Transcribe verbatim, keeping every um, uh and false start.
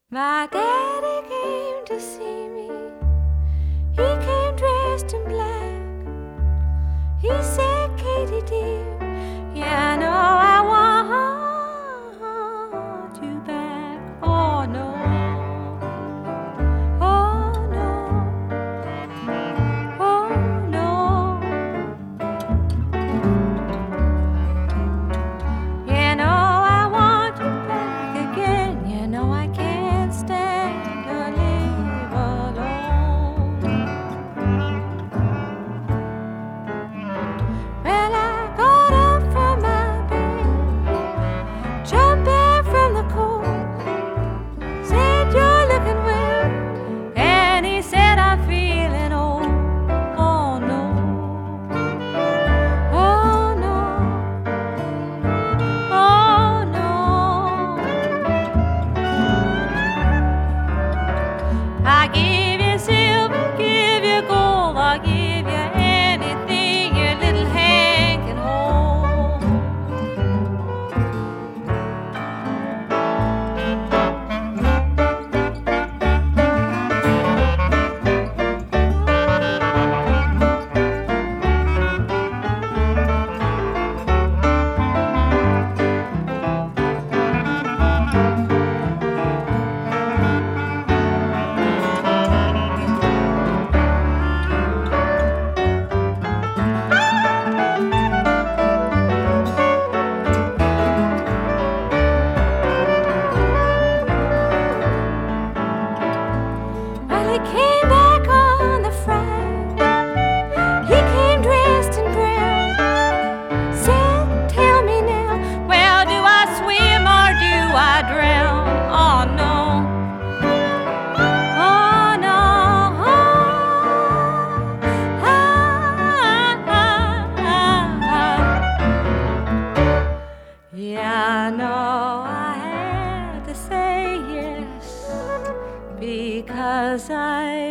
My daddy came to see me. He came dressed in black. He said, Katie dear, yeah, I know I want you back. Oh no, oh no, oh no. You know I want you back again. You know I can't stand to live alone. Well, I got up from my bed, jumping from the cold, said you're looking well, and he said I'm feeling old. Oh no, oh no, oh no. I give you silver, give you gold, I give you anything your little hand can hold. Well, he came back on the Friday. He came dressed in brown. Said, tell me now, well, do I swim or do I drown? Oh no, oh no, oh, ah, ah, ah. Yeah, I know I had to say yes because I